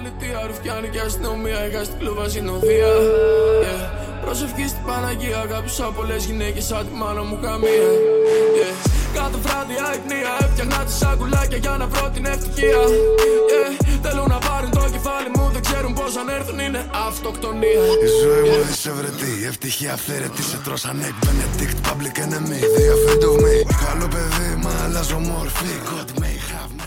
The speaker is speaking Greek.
πολιτεία, ρουφιάνη και αστυνομία. Είχα στην κλούβα συνοδεία. Προσευχή στην Παναγία. Αγάπησα πολλές γυναίκες σαν τη μάνα μου καμία. Κάθε βράδυ αϊπνία. Έφτιαχνα τις σακουλάκια για να βρω την ευτυχία. Θέλουν να πάρουν το κεφάλι μου. Δεν ξέρουν πως αν έρθουν είναι αυτοκτονία. Η ζωή μου δισευρετή. Ευτυχία αυθαίρετη. Σε τρώσανε εκ Benedict. Public enemy. The offend of me. Καλό παιδί μα αλλάζω μόρφη. God may have me.